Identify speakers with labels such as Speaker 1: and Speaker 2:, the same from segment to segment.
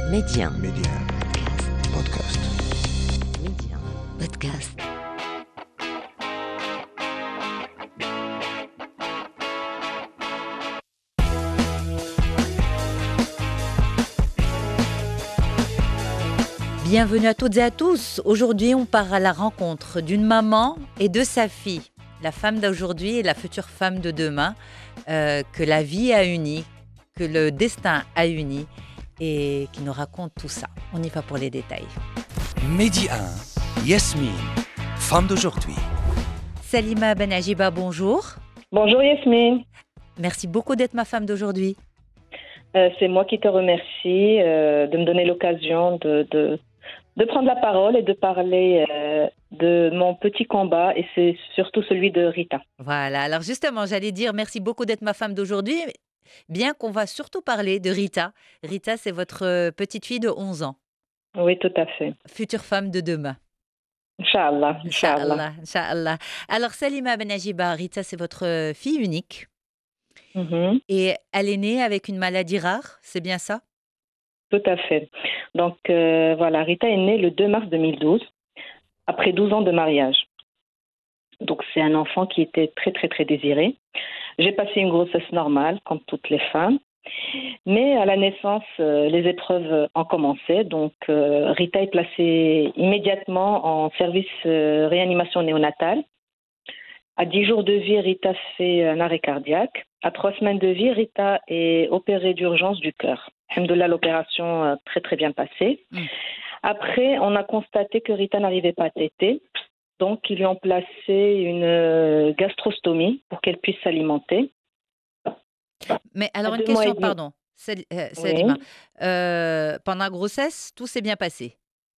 Speaker 1: Média.
Speaker 2: Média. Podcast.
Speaker 1: Média. Podcast. Bienvenue à toutes et à tous. Aujourd'hui, on part à la rencontre d'une maman et de sa fille. La femme d'aujourd'hui et la future femme de demain, que la vie a unie, que le destin a unie et qui nous raconte tout ça. On y va pour les détails.
Speaker 3: Midi 1, Yasmine, femme d'aujourd'hui.
Speaker 1: Salima Benajiba, bonjour.
Speaker 4: Bonjour Yasmine.
Speaker 1: Merci beaucoup d'être ma femme d'aujourd'hui.
Speaker 4: C'est moi qui te remercie de me donner l'occasion de prendre la parole et de parler de mon petit combat, et c'est surtout celui de Rita.
Speaker 1: Voilà, alors justement, j'allais dire merci beaucoup d'être ma femme d'aujourd'hui, bien qu'on va surtout parler de Rita. Rita, c'est votre petite fille de 11 ans,
Speaker 4: Oui, tout à fait.
Speaker 1: future femme de demain.
Speaker 4: Inch'Allah, Inch'Allah.
Speaker 1: Inch'Allah, Inch'Allah. Alors Salima Benajiba, Rita, c'est votre fille unique
Speaker 4: Mhm,
Speaker 1: et elle est née avec une maladie rare, c'est bien ça?
Speaker 4: tout à fait. Donc voilà, Rita est née le 2 mars 2012, après 12 ans de mariage. Donc c'est un enfant qui était très très très désiré. J'ai passé une grossesse normale, comme toutes les femmes. Mais à la naissance, les épreuves ont commencé. Donc Rita est placée immédiatement en service réanimation néonatale. À 10 jours de vie, Rita fait un arrêt cardiaque. À 3 semaines de vie, Rita est opérée d'urgence du cœur. Alhamdoulilah, l'opération a très très bien passé. Après, on a constaté que Rita n'arrivait pas à téter. Donc, ils lui ont placé une gastrostomie pour qu'elle puisse s'alimenter.
Speaker 1: Mais alors
Speaker 4: À
Speaker 1: une
Speaker 4: 2 mois et
Speaker 1: question,
Speaker 4: demi.
Speaker 1: pardon, Salima. Pendant la grossesse, tout s'est bien passé?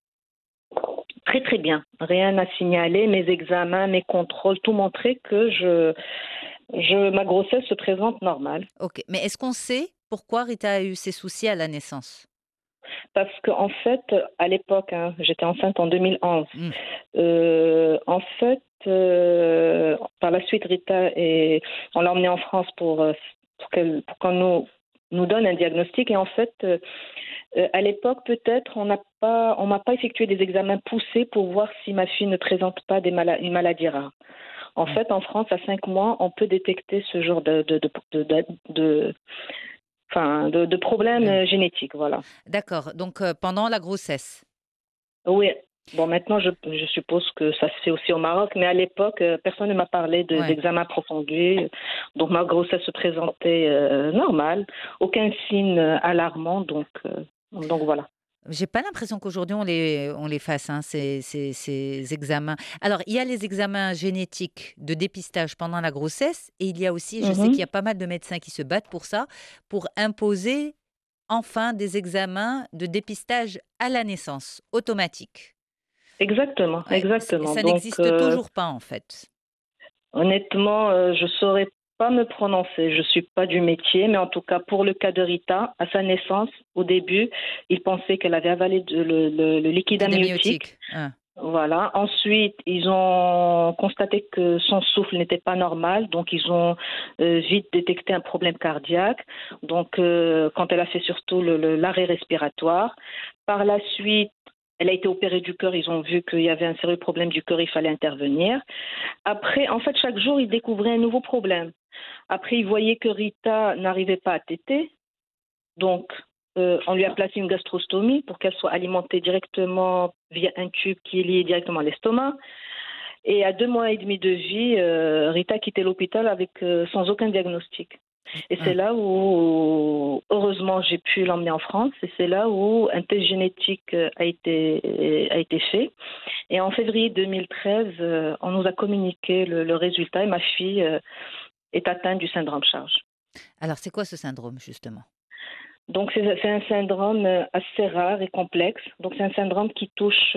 Speaker 4: Très très bien. Rien à signaler. Mes examens, mes contrôles, tout montrait que ma grossesse se présente normale.
Speaker 1: Ok, mais est-ce qu'on sait pourquoi Rita a eu ces soucis à la naissance?
Speaker 4: Parce qu'en fait, à l'époque, j'étais enceinte en 2011. En fait, par la suite, on l'a emmenée en France pour qu'on nous donne un diagnostic. Et en fait, à l'époque, peut-être, on m'a pas effectué des examens poussés pour voir si ma fille ne présente pas une maladie rare. En fait, en France, à 5 mois, on peut détecter ce genre de problèmes génétiques, voilà.
Speaker 1: D'accord, donc pendant la grossesse.
Speaker 4: Oui. Bon, maintenant, je suppose que ça se fait aussi au Maroc, mais à l'époque, personne ne m'a parlé d'examen approfondi. Donc, ma grossesse se présentait normale, aucun signe alarmant, donc voilà.
Speaker 1: J'ai pas l'impression qu'aujourd'hui on les fasse, hein, ces examens. Alors, il y a les examens génétiques de dépistage pendant la grossesse et il y a aussi, je sais qu'il y a pas mal de médecins qui se battent pour ça, pour imposer enfin des examens de dépistage à la naissance, automatiques.
Speaker 4: Exactement,
Speaker 1: Ouais,
Speaker 4: exactement.
Speaker 1: ça
Speaker 4: Donc,
Speaker 1: n'existe toujours pas en fait.
Speaker 4: honnêtement, je saurais pas me prononcer. Je suis pas du métier, mais en tout cas, pour le cas de Rita, à sa naissance, au début, ils pensaient qu'elle avait avalé le liquide amniotique.
Speaker 1: Hein.
Speaker 4: Voilà. Ensuite, ils ont constaté que son souffle n'était pas normal, donc ils ont vite détecté un problème cardiaque. Donc, quand elle a fait surtout l'arrêt respiratoire, par la suite, elle a été opérée du cœur. Ils ont vu qu'il y avait un sérieux problème du cœur, il fallait intervenir. Après, en fait, chaque jour, ils découvraient un nouveau problème. Après, ils voyaient que Rita n'arrivait pas à téter, donc on lui a placé une gastrostomie pour qu'elle soit alimentée directement via un tube qui est lié directement à l'estomac. Et à 2 mois et demi de vie, Rita quittait l'hôpital sans aucun diagnostic. Et c'est là où, heureusement, j'ai pu l'emmener en France. Et c'est là où un test génétique a été fait. Et en février 2013, on nous a communiqué le résultat et ma fille est atteinte du syndrome Charge.
Speaker 1: Alors, c'est quoi ce syndrome justement?
Speaker 4: Donc, c'est un syndrome assez rare et complexe. Donc, c'est un syndrome qui touche,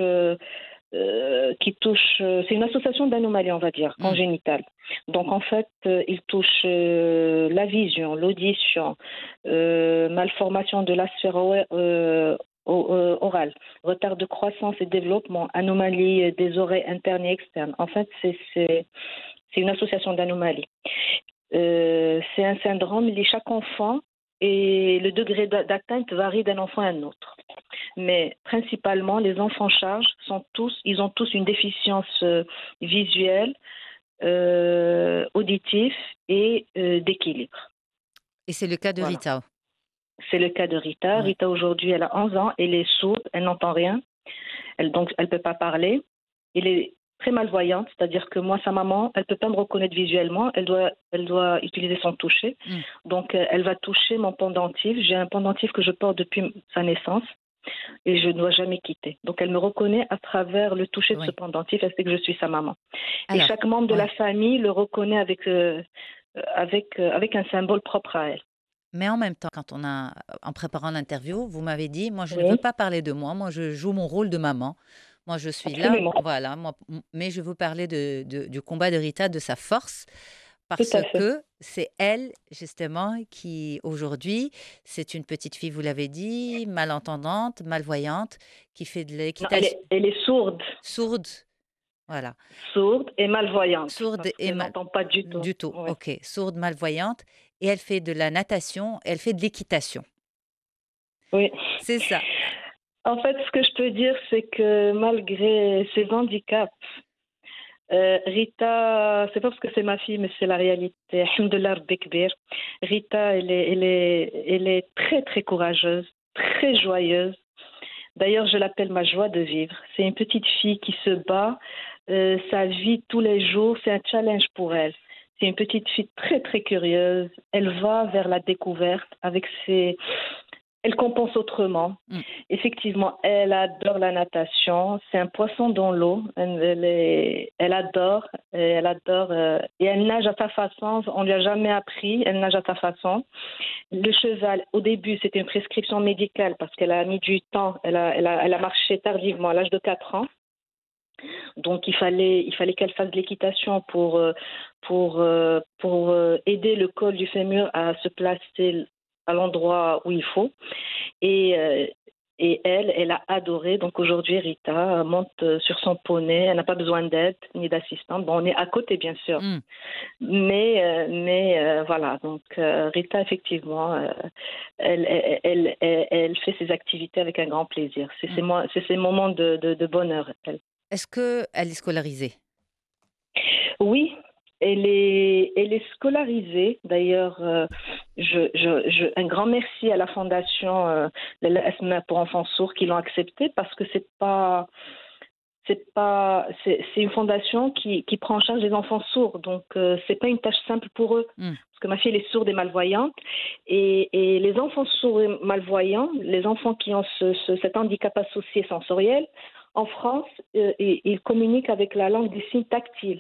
Speaker 4: c'est une association d'anomalies, on va dire, congénitales. Donc, en fait, il touche la vision, l'audition, malformation de la sphère orale, retard de croissance et développement, anomalie des oreilles internes et externes. En fait, c'est une association d'anomalies. C'est un syndrome lié à chaque enfant et le degré d'atteinte varie d'un enfant à un autre. Mais principalement, les enfants charges ils ont tous une déficience visuelle, auditive et d'équilibre.
Speaker 1: Et c'est le cas de
Speaker 4: Voilà.
Speaker 1: Rita.
Speaker 4: C'est le cas de Rita.
Speaker 1: Oui.
Speaker 4: Rita, aujourd'hui, elle a 11 ans, elle est sourde, elle n'entend rien, donc elle ne peut pas parler. Elle est très malvoyante, c'est-à-dire que moi, sa maman, elle ne peut pas me reconnaître visuellement, elle doit utiliser son toucher. Donc, elle va toucher mon pendentif. J'ai un pendentif que je porte depuis sa naissance et je ne dois jamais quitter. Donc, elle me reconnaît à travers le toucher de ce pendentif, elle sait que je suis sa maman.
Speaker 1: Alors,
Speaker 4: et chaque membre de la famille le reconnaît avec un symbole propre à elle.
Speaker 1: Mais en même temps, en préparant l'interview, vous m'avez dit, moi, je ne veux pas parler de moi, je joue mon rôle de maman. Moi, je suis
Speaker 4: Absolument.
Speaker 1: là, voilà. Mais je veux parler du combat de Rita, de sa force, parce
Speaker 4: Tout à fait.
Speaker 1: que c'est elle, justement, qui, aujourd'hui, c'est une petite fille, vous l'avez dit, malentendante, malvoyante, qui fait de
Speaker 4: Non,
Speaker 1: l'équitation.
Speaker 4: elle est sourde.
Speaker 1: Sourde, voilà.
Speaker 4: Sourde et malvoyante.
Speaker 1: Sourde
Speaker 4: parce
Speaker 1: et
Speaker 4: qu'elle n'entend pas du tout.
Speaker 1: Du tout,
Speaker 4: Ouais.
Speaker 1: ok. Sourde, malvoyante. Et elle fait de la natation, elle fait de l'équitation.
Speaker 4: Oui.
Speaker 1: C'est ça.
Speaker 4: En fait, ce que je peux dire, c'est que malgré ses handicaps, Rita, c'est pas parce que c'est ma fille, mais c'est la réalité. Alhamdoulilah Rabbi Kbir. Rita, elle est très, très courageuse, très joyeuse. D'ailleurs, je l'appelle ma joie de vivre. C'est une petite fille qui se bat. Sa vie tous les jours, c'est un challenge pour elle. C'est une petite fille très, très curieuse. Elle va vers la découverte avec Elle compense autrement. Effectivement, elle adore la natation. C'est un poisson dans l'eau. Elle adore. Et elle nage à sa façon. On ne lui a jamais appris. Elle nage à sa façon. Le cheval, au début, c'était une prescription médicale parce qu'elle a mis du temps. Elle a marché tardivement à l'âge de 4 ans. Donc, il fallait qu'elle fasse de l'équitation pour aider le col du fémur à se placer à l'endroit où il faut. Et elle a adoré. Donc aujourd'hui, Rita monte sur son poney. Elle n'a pas besoin d'aide ni d'assistante. Bon, on est à côté, bien sûr. Mais voilà. Donc Rita, effectivement, elle fait ses activités avec un grand plaisir. C'est ses moments de bonheur, elle.
Speaker 1: Est-ce qu'elle est scolarisée?
Speaker 4: Oui. Elle est scolarisée. D'ailleurs, un grand merci à la fondation Asma pour enfants sourds qui l'ont acceptée parce que c'est une fondation qui prend en charge les enfants sourds. Donc, c'est pas une tâche simple pour eux. Parce que ma fille, elle est sourde et malvoyante. Et les enfants sourds et malvoyants, les enfants qui ont cet handicap associé sensoriel, en France, ils communiquent avec la langue des signes tactile.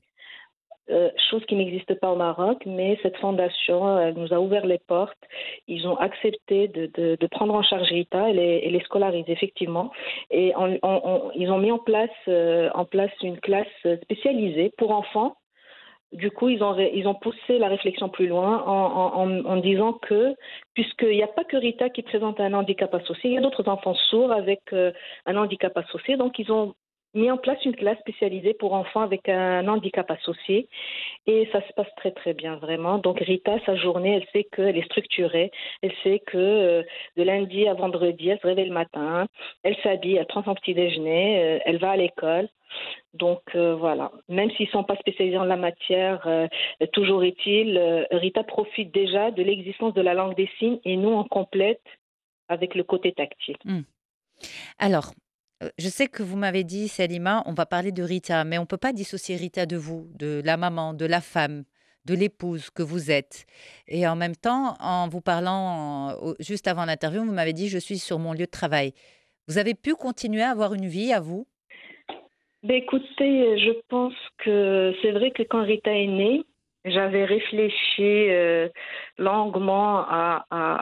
Speaker 4: Chose qui n'existe pas au Maroc, mais cette fondation elle nous a ouvert les portes. Ils ont accepté de prendre en charge Rita, elle est scolarisée effectivement, et ils ont mis en place une classe spécialisée pour enfants. Du coup, ils ont poussé la réflexion plus loin en disant que, puisqu'il n'y a pas que Rita qui présente un handicap associé, il y a d'autres enfants sourds avec un handicap associé, donc ils ont mis en place une classe spécialisée pour enfants avec un handicap associé et ça se passe très très bien vraiment. Donc Rita, sa journée, elle sait qu'elle est structurée, elle sait que de lundi à vendredi, elle se réveille le matin, elle s'habille, elle prend son petit déjeuner, elle va à l'école. Donc voilà, même s'ils ne sont pas spécialisés en la matière, toujours est-il, Rita profite déjà de l'existence de la langue des signes et nous on complète avec le côté tactile.
Speaker 1: Alors, je sais que vous m'avez dit, Salima, on va parler de Rita, mais on ne peut pas dissocier Rita de vous, de la maman, de la femme, de l'épouse que vous êtes. Et en même temps, en vous parlant juste avant l'interview, vous m'avez dit, je suis sur mon lieu de travail. Vous avez pu continuer à avoir une vie à vous?
Speaker 4: Écoutez, je pense que c'est vrai que quand Rita est née, j'avais réfléchi longuement à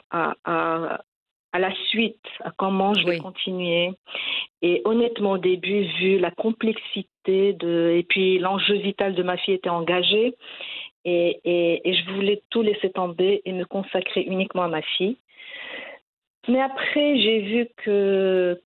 Speaker 4: la suite, à comment je vais continuer. Et honnêtement, au début, vu la complexité et puis l'enjeu vital de ma fille était engagé, et je voulais tout laisser tomber et me consacrer uniquement à ma fille. Mais après, j'ai vu que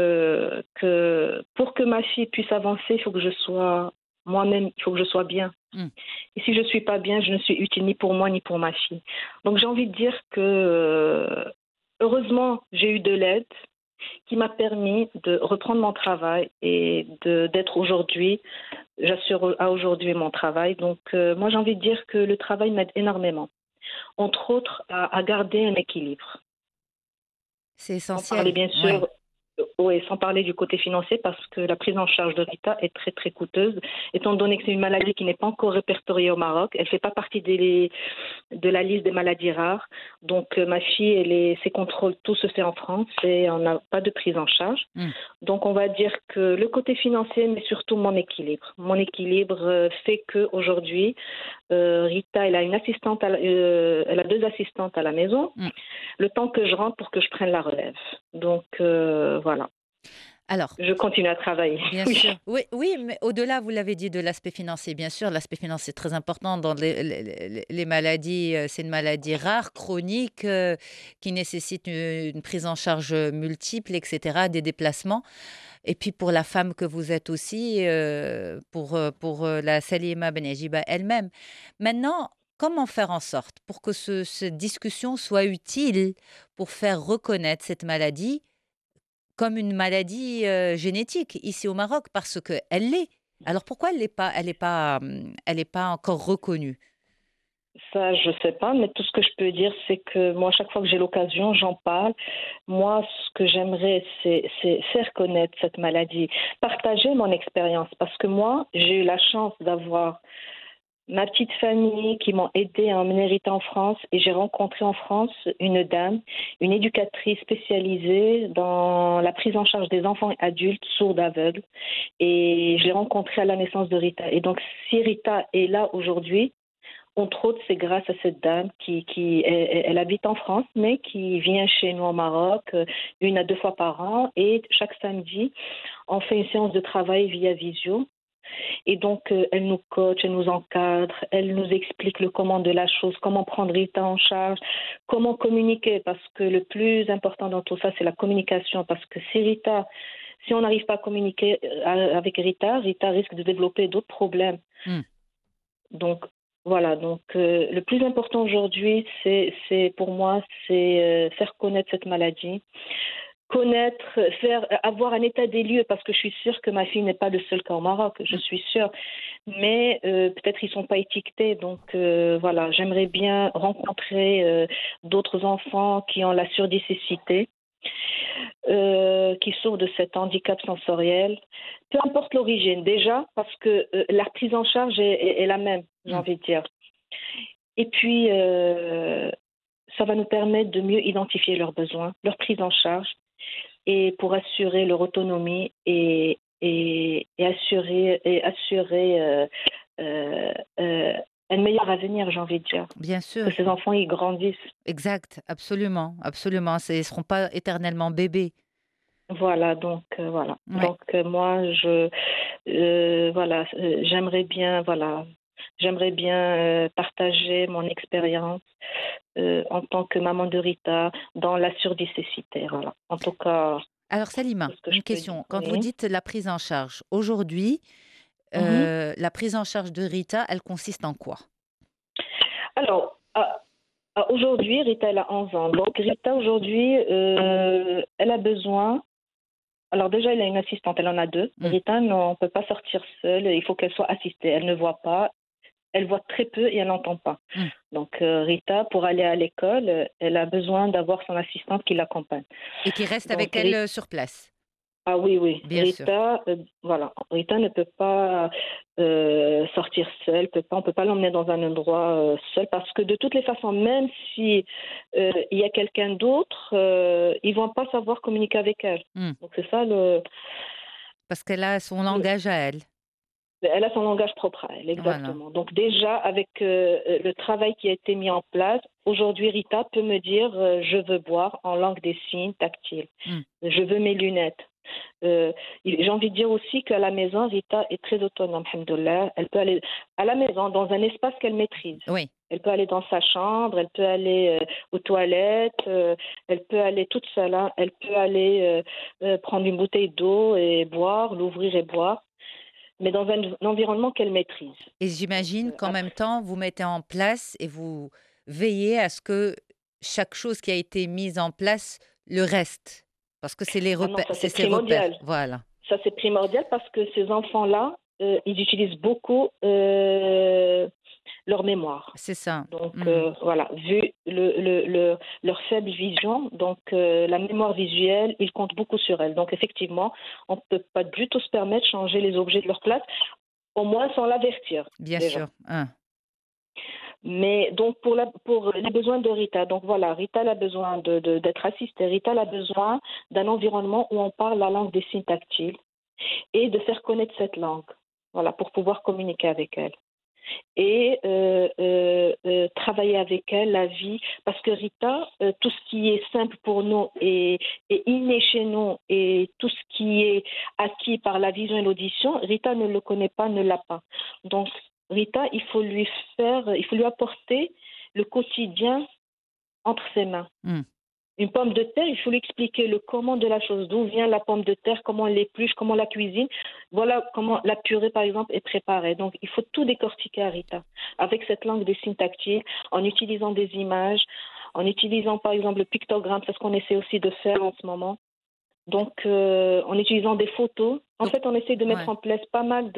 Speaker 4: pour que ma fille puisse avancer, il faut que je sois moi-même, il faut que je sois bien. Et si je ne suis pas bien, je ne suis utile ni pour moi ni pour ma fille. Donc j'ai envie de dire que heureusement, j'ai eu de l'aide. qui m'a permis de reprendre mon travail et d'être aujourd'hui, j'assure à aujourd'hui mon travail. Donc, moi, j'ai envie de dire que le travail m'aide énormément, entre autres à garder un équilibre.
Speaker 1: C'est
Speaker 4: Sans parler,
Speaker 1: essentiel.
Speaker 4: bien
Speaker 1: Ouais.
Speaker 4: sûr, oui, sans parler du côté financier, parce que la prise en charge de Rita est très, très coûteuse, étant donné que c'est une maladie qui n'est pas encore répertoriée au Maroc. Elle ne fait pas partie de la liste des maladies rares. Donc, ma fille, ses contrôles, tout se fait en France et on n'a pas de prise en charge.
Speaker 1: Mm.
Speaker 4: Donc, on va dire que le côté financier, mais surtout mon équilibre. Mon équilibre fait qu'aujourd'hui, Rita, elle a une assistante, elle a 2 assistantes à la maison,
Speaker 1: Mm.
Speaker 4: le temps que je rentre pour que je prenne la relève. Donc, voilà.
Speaker 1: Alors,
Speaker 4: Je continue à travailler.
Speaker 1: bien
Speaker 4: Oui.
Speaker 1: sûr. Oui, oui, mais au-delà, vous l'avez dit, de l'aspect financier, bien sûr, l'aspect financier est très important dans les maladies. C'est une maladie rare, chronique, qui nécessite une prise en charge multiple, etc., des déplacements. Et puis pour la femme que vous êtes aussi, pour la Salima Ben Yajiba elle-même. Maintenant, comment faire en sorte pour que cette discussion soit utile pour faire reconnaître cette maladie comme une maladie génétique ici au Maroc, parce qu'elle l'est. Alors pourquoi elle est pas encore reconnue?
Speaker 4: Ça, je sais pas, mais tout ce que je peux dire, c'est que moi, chaque fois que j'ai l'occasion, j'en parle. Moi, ce que j'aimerais, c'est faire connaître cette maladie, partager mon expérience, parce que moi, j'ai eu la chance d'avoir ma petite famille qui m'ont aidé à emmener Rita en France, et j'ai rencontré en France une dame, une éducatrice spécialisée dans la prise en charge des enfants et adultes sourds aveugles, et je l'ai rencontrée à la naissance de Rita. Et donc, si Rita est là aujourd'hui, entre autres, c'est grâce à cette dame elle habite en France, mais qui vient chez nous au Maroc 1 à 2 fois par an. Et chaque samedi, on fait une séance de travail via visio. Et donc, elle nous coach, elle nous encadre, elle nous explique le comment de la chose, comment prendre Rita en charge, comment communiquer, parce que le plus important dans tout ça, c'est la communication. Parce que si on n'arrive pas à communiquer avec Rita, Rita risque de développer d'autres problèmes.
Speaker 1: Hmm.
Speaker 4: Donc, voilà. Donc, le plus important aujourd'hui, pour moi, c'est faire connaître cette maladie, avoir un état des lieux, parce que je suis sûre que ma fille n'est pas le seul cas au Maroc, je suis sûre. Mais peut-être ils sont pas étiquetés. Donc, voilà, j'aimerais bien rencontrer d'autres enfants qui ont la surdicécité, qui souffrent de cet handicap sensoriel, peu importe l'origine déjà, parce que la prise en charge est la même, j'ai envie de dire. Et puis, ça va nous permettre de mieux identifier leurs besoins, leur prise en charge, et pour assurer leur autonomie et assurer un meilleur avenir, j'ai envie de dire.
Speaker 1: Bien sûr.
Speaker 4: Que ces enfants, ils grandissent.
Speaker 1: Exact, absolument, absolument. Ils ne seront pas éternellement bébés.
Speaker 4: Voilà, donc voilà.
Speaker 1: Ouais.
Speaker 4: Donc moi, voilà, j'aimerais bien partager mon expérience en tant que maman de Rita dans la surdicécité. Voilà. En tout cas.
Speaker 1: Alors Salima,
Speaker 4: c'est ce que
Speaker 1: une
Speaker 4: je peux
Speaker 1: question.
Speaker 4: dire.
Speaker 1: Quand vous dites la prise en charge, aujourd'hui,
Speaker 4: Mhm.
Speaker 1: la prise en charge de Rita, elle consiste en quoi?
Speaker 4: Alors, aujourd'hui, Rita, elle a 11 ans. Donc, Rita, aujourd'hui, elle a besoin. Alors, déjà, elle a une assistante, elle en a 2. Rita, non, on ne peut pas sortir seule, il faut qu'elle soit assistée. Elle ne voit pas, elle voit très peu et elle n'entend pas. Donc, Rita, pour aller à l'école, elle a besoin d'avoir son assistante qui l'accompagne.
Speaker 1: Et qui reste avec elle sur place.
Speaker 4: Ah oui, oui.
Speaker 1: Bien
Speaker 4: Rita, voilà. Rita ne peut pas sortir seule, on ne peut pas l'emmener dans un endroit seul, parce que de toutes les façons, même si il y a quelqu'un d'autre, ils ne vont pas savoir communiquer avec elle. Donc c'est ça
Speaker 1: Parce qu'elle a son langage à elle.
Speaker 4: Elle a son langage propre à elle, exactement. Voilà. Donc déjà, avec le travail qui a été mis en place, aujourd'hui, Rita peut me dire je veux boire en langue des signes tactile. Je veux mes lunettes. J'ai envie de dire aussi qu'à la maison, Rita est très autonome, alhamdoulilah. Elle peut aller à la maison, dans un espace qu'elle maîtrise.
Speaker 1: Oui.
Speaker 4: Elle peut aller dans sa chambre, elle peut aller aux toilettes, elle peut aller toute seule. Hein. Elle peut aller prendre une bouteille d'eau et boire, l'ouvrir et boire, mais dans un environnement qu'elle maîtrise.
Speaker 1: Et j'imagine qu'en même temps, vous mettez en place et vous veillez à ce que chaque chose qui a été mise en place le reste. Parce que c'est les
Speaker 4: Ah non,
Speaker 1: repères,
Speaker 4: ça
Speaker 1: c'est
Speaker 4: c'est
Speaker 1: ses repères.
Speaker 4: primordial.
Speaker 1: Voilà.
Speaker 4: Ça c'est primordial parce que ces enfants-là, ils utilisent beaucoup leur mémoire.
Speaker 1: C'est ça.
Speaker 4: Donc voilà, vu leur faible vision, donc la mémoire visuelle, ils comptent beaucoup sur elle. Donc effectivement, on ne peut pas du tout se permettre de changer les objets de leur place, au moins sans l'avertir
Speaker 1: Bien
Speaker 4: déjà.
Speaker 1: sûr. Hein.
Speaker 4: Mais donc pour les besoins de Rita, donc voilà, Rita elle a besoin d'être assistée. Rita elle a besoin d'un environnement où on parle la langue des signes tactiles et de faire connaître cette langue, voilà, pour pouvoir communiquer avec elle. Et travailler avec elle la vie, parce que Rita, tout ce qui est simple pour nous est inné chez nous, et tout ce qui est acquis par la vision et l'audition, Rita ne le connaît pas, ne l'a pas. Donc Rita, il faut lui apporter le quotidien entre ses mains. Une pomme de terre, il faut lui expliquer le comment de la chose, d'où vient la pomme de terre, comment on l'épluche, comment on la cuisine. Voilà comment la purée, par exemple, est préparée. Donc, il faut tout décortiquer à Rita, avec cette langue des signes tactiles, en utilisant des images, en utilisant, par exemple, le pictogramme, c'est ce qu'on essaie aussi de faire en ce moment. Donc, en utilisant des photos. En fait, on essaie de mettre en place pas mal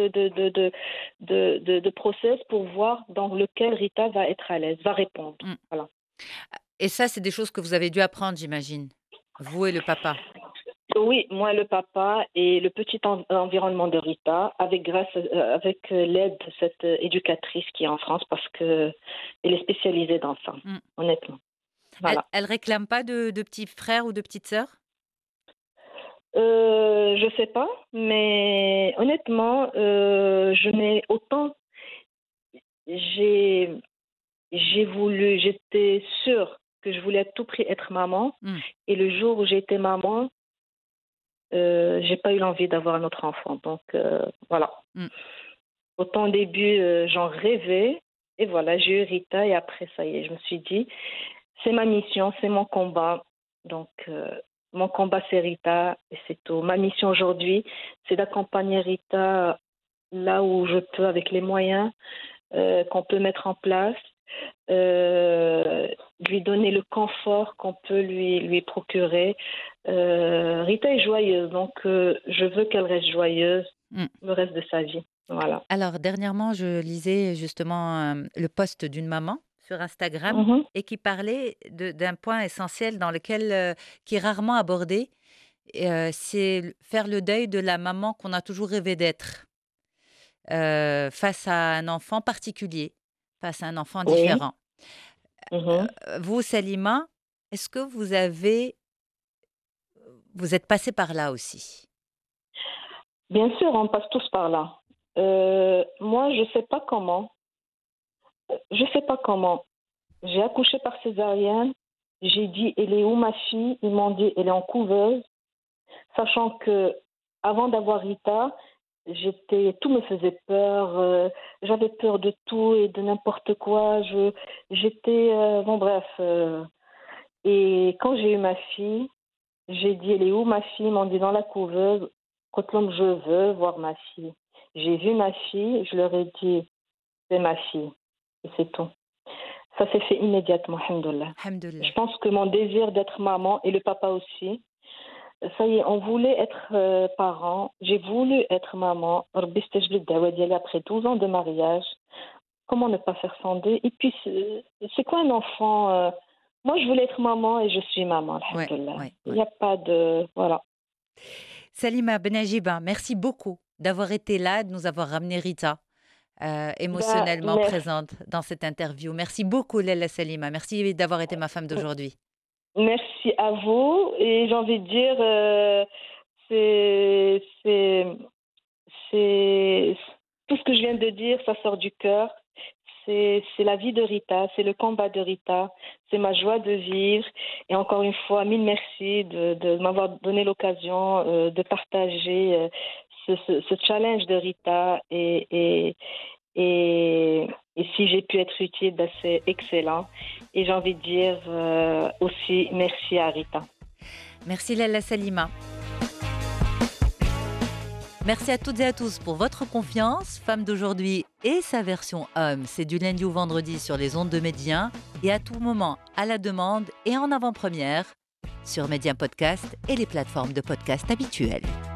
Speaker 4: de process pour voir dans lequel Rita va être à l'aise, va répondre. Voilà.
Speaker 1: Et ça, c'est des choses que vous avez dû apprendre, j'imagine, vous et le papa.
Speaker 4: Oui, moi, le papa et le petit environnement de Rita, avec l'aide de cette éducatrice qui est en France, parce qu'elle est spécialisée dans ça, honnêtement. Voilà.
Speaker 1: Elle réclame pas de petits frères ou de petites sœurs?
Speaker 4: Je sais pas, mais honnêtement, j'étais sûre que je voulais à tout prix être maman, et le jour où j'ai été maman, j'ai pas eu l'envie d'avoir un autre enfant. Donc voilà. Autant au début, j'en rêvais, et voilà, j'ai eu Rita, et après ça y est, je me suis dit, c'est ma mission, c'est mon combat. Donc mon combat, c'est Rita, et c'est tout. Ma mission aujourd'hui, c'est d'accompagner Rita là où je peux, avec les moyens qu'on peut mettre en place, lui donner le confort qu'on peut lui procurer. Rita est joyeuse, donc je veux qu'elle reste joyeuse le reste de sa vie. Voilà.
Speaker 1: Alors, dernièrement, je lisais justement le post d'une maman sur Instagram et qui parlait d'un point essentiel qui est rarement abordé, c'est faire le deuil de la maman qu'on a toujours rêvé d'être face à un enfant particulier, face à un enfant différent. Vous, Salima, est-ce que vous êtes passée par là aussi?
Speaker 4: Bien sûr, on passe tous par là. Moi, je sais pas comment. J'ai accouché par césarienne. J'ai dit, elle est où ma fille? Ils m'ont dit, elle est en couveuse. Sachant que avant d'avoir Rita, tout me faisait peur. J'avais peur de tout et de n'importe quoi. Bon bref. Et quand j'ai eu ma fille, j'ai dit, elle est où ma fille? Ils m'ont dit, dans la couveuse. Quand je veux voir ma fille. J'ai vu ma fille, je leur ai dit, c'est ma fille. Et c'est tout. Ça s'est fait immédiatement, alhamdoulilah. Je pense que mon désir d'être maman, et le papa aussi, ça y est, on voulait être parents. J'ai voulu être maman. Après 12 ans de mariage, comment ne pas faire sonder? Et puis, c'est quoi un enfant? Moi, je voulais être maman et je suis maman, alhamdoulilah. Il n'y a pas de... Voilà.
Speaker 1: Salima Benajiba, merci beaucoup d'avoir été là, de nous avoir ramené Rita, émotionnellement présente dans cette interview. Merci beaucoup, Lella Salima. Merci d'avoir été ma femme d'aujourd'hui.
Speaker 4: Merci à vous. Et j'ai envie de dire, c'est tout ce que je viens de dire, ça sort du cœur. C'est la vie de Rita, c'est le combat de Rita, c'est ma joie de vivre. Et encore une fois, mille merci de m'avoir donné l'occasion de partager ce challenge de Rita. Et si j'ai pu être utile, c'est excellent. Et j'ai envie de dire aussi merci à Rita.
Speaker 1: Merci Lalla Salima. Merci à toutes et à tous pour votre confiance. Femme d'aujourd'hui et sa version homme, c'est du lundi au vendredi sur les ondes de Média et à tout moment, à la demande et en avant-première sur Média Podcast et les plateformes de podcast habituelles.